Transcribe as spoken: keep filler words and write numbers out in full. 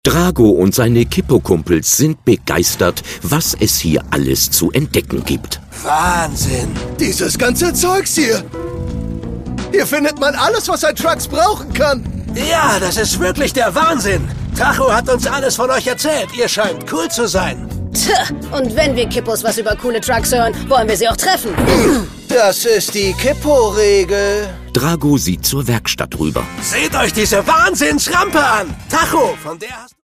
Drago und seine Kippo-Kumpels sind begeistert, was es hier alles zu entdecken gibt. Wahnsinn! Dieses ganze Zeugs hier! Hier findet man alles, was ein Trucks brauchen kann. Ja, das ist wirklich der Wahnsinn. Tacho hat uns alles von euch erzählt. Ihr scheint cool zu sein. Tja, und wenn wir Kippos was über coole Trucks hören, wollen wir sie auch treffen. Das ist die Kippo-Regel. Drago sieht zur Werkstatt rüber. Seht euch diese Wahnsinnsrampe an. Tacho, von der hast